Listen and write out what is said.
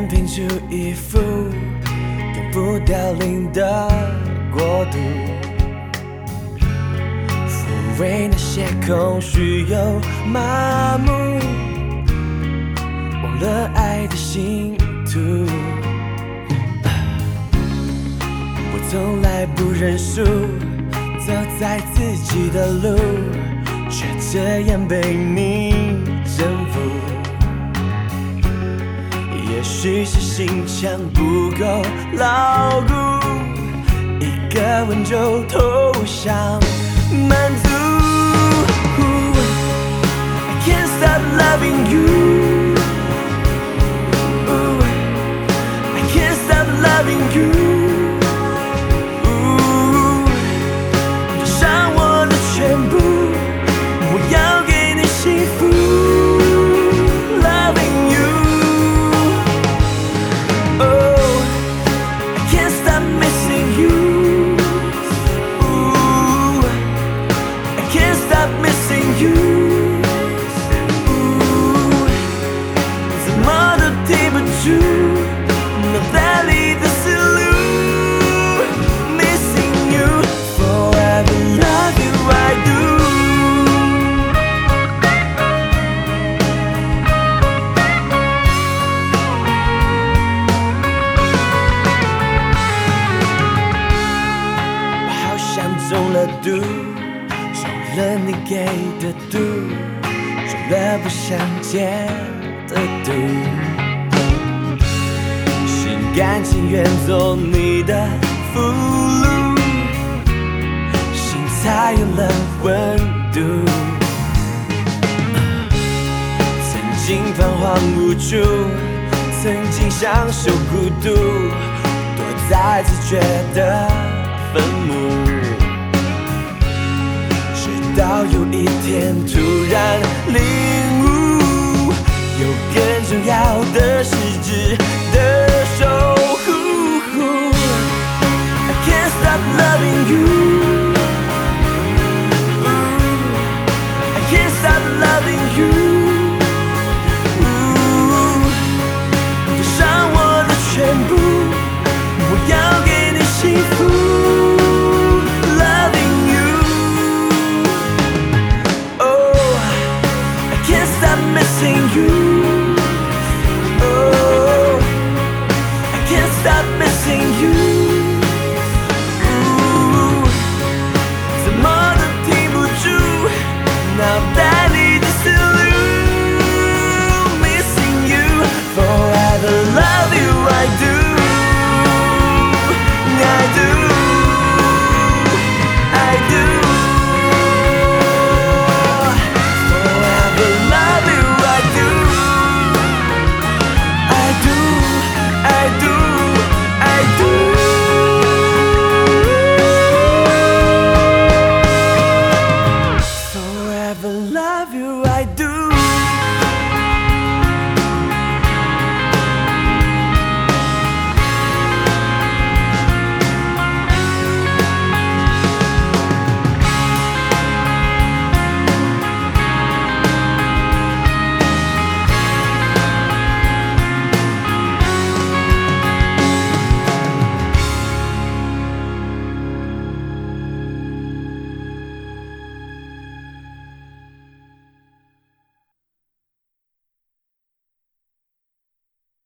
能拼出一幅永不凋零的国度。抚慰那些空虚又麻木，忘了爱的信徒。我从来不认输，走在自己的路，却这样被你征服。也许是心墙不够牢固，一个吻就投降满足。I can't stop loving you. I can't stop loving you. 你伤我的全部，我要给你幸福。Loving you. Oh, I can't stop missing you. I can't stop missing you. 怎么都停不住脑袋里的思路。Missing you, forever love you, I do. 我好像中了毒，中了你给的毒，中了不想戒的毒，心甘情愿做你的俘虏，心才有了温度。曾经彷徨无助，曾经享受孤独，躲在自觉的坟墓，直到有一天突然领悟，有更重要的事，只